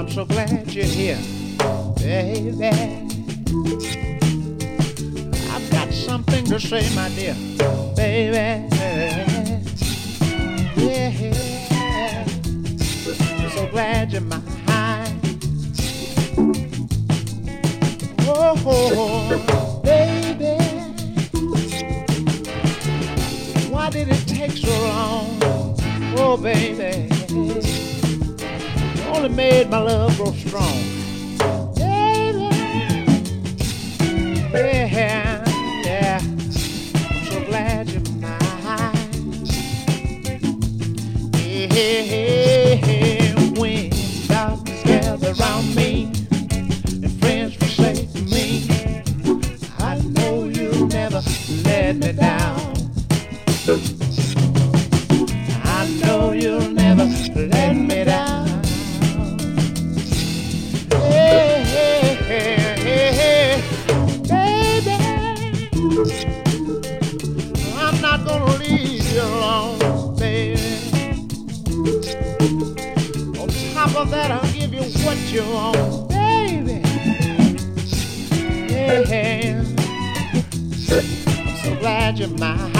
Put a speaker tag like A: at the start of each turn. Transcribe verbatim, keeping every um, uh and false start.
A: so glad you're here, baby. I've got something to say, my dear, baby. Yeah, I'm so glad you're mine. Oh, baby, why did it take so long? Oh, baby, you only made my love grow strong. Baby, yeah, yeah, I'm so glad you're mine. Yeah, when darkness gathers around me and friends forsake me, I know you'll never let me down. I know you'll never let me down. Hey, hey, hey, hey, hey, baby, I'm not gonna leave you alone, baby. On top of that, I'll give you what you want, baby. Yeah, I'm so glad you're mine.